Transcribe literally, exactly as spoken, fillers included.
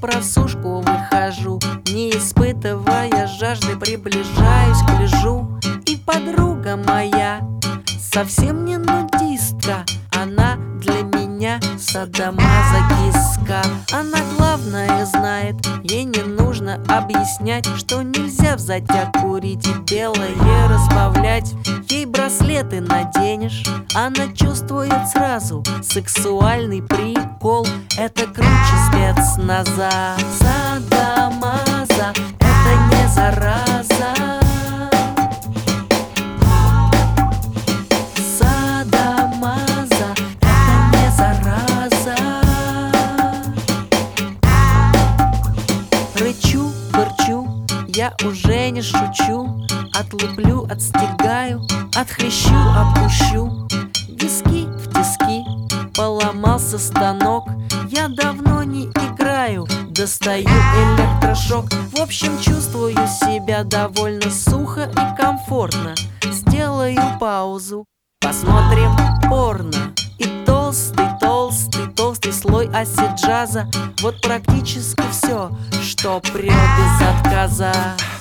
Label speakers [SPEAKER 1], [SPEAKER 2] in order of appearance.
[SPEAKER 1] просушку выхожу, не испытывая жажды, приближаюсь к лежу. И подруга моя совсем не нудистка, она для меня садомазохистка. Она главное знает, ей не нужно объяснять, что нельзя взять курить и белое разбавлять. Ей браслеты наденешь, она чувствует сразу сексуальный прикол. Это круче спецназа. Садомаза — это не зараза. Садомаза — это не зараза. Рычу, фырчу, я уже не шучу. Отлуплю, отстегаю, отхлещу, опущу. Виски в тиски, поломался станок. Я давно не играю, достаю электрошок. В общем, чувствую себя довольно сухо и комфортно. Сделаю паузу, посмотрим порно. И толстый, толстый, толстый слой аси-джаза. Вот практически все, что прет без отказа.